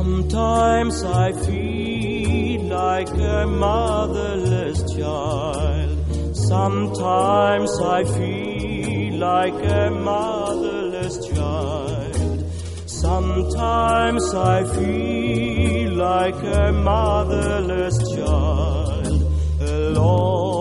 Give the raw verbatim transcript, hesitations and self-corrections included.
Sometimes I feel like a motherless child. Sometimes I feel like a motherless child. Sometimes I feel like a motherless child alone.